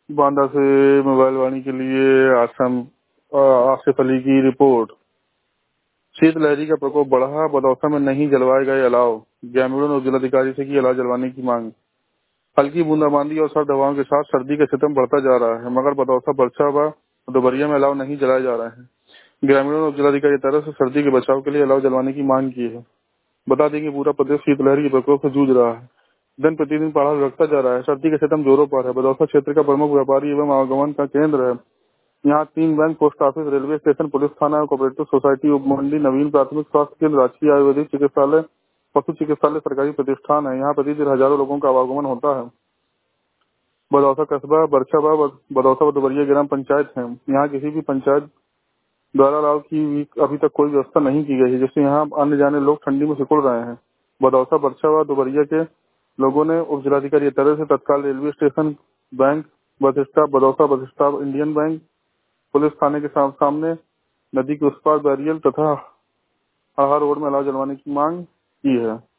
बांदा से मोबाइल वाणी के लिए आसिफ अली की रिपोर्ट। शीतलहरी का प्रकोप बढ़ा, बदौसा में नहीं जलवाए गए अलाव। ग्रामीणों ने जिलाधिकारी से की अलाव जलवाने की मांग। हल्की बूंदाबांदी और सर्द हवाओं के साथ सर्दी का सितम बढ़ता जा रहा है, मगर बदौसा, बरछा व दोबरिया में अलाव नहीं जलाए जा रहे हैं। ग्रामीणों ने जिलाधिकारी की तरफ से सर्दी के बचाव के लिए अलाव जलवाने की मांग की है। बता दें कि पूरा प्रदेश शीतलहर के प्रकोप से जूझ रहा है। दिन प्रतिदिन पहाड़ लुढ़कता जा रहा है। सर्दी के सितम जोरों पर है। बदौसा क्षेत्र का प्रमुख व्यापारी एवं आवागमन का केंद्र है। यहाँ 3 bank, post office, railway station, police थाना, कोऑपरेटिव सोसाइटी, उप मंडी, नवीन प्राथमिक स्वास्थ्य केंद्र, राजकीय आयुर्वेदिक चिकित्सालय, पशु चिकित्सालय, सरकारी प्रतिष्ठान है। यहाँ प्रतिदिन हजारों लोगों का आवागमन होता है। बदौसा कस्बा, बरछा व बदौसा व दुबरिया ग्राम पंचायत है। यहाँ किसी भी पंचायत द्वारा अलाव की अभी तक कोई व्यवस्था नहीं की गई है, जिससे यहाँ आने जाने लोग ठंडी में सिकुड़ रहे हैं। बदौसा, बरछा व दुबरिया के लोगों ने उप जिलाधिकारी की तरफ से तत्काल railway station, bank, bus stop, Badausa bus stop, Indian bank, police थाने के सामने, नदी के उस पार बैरियल तथा आहार रोड में अलाव जलवाने की मांग की है।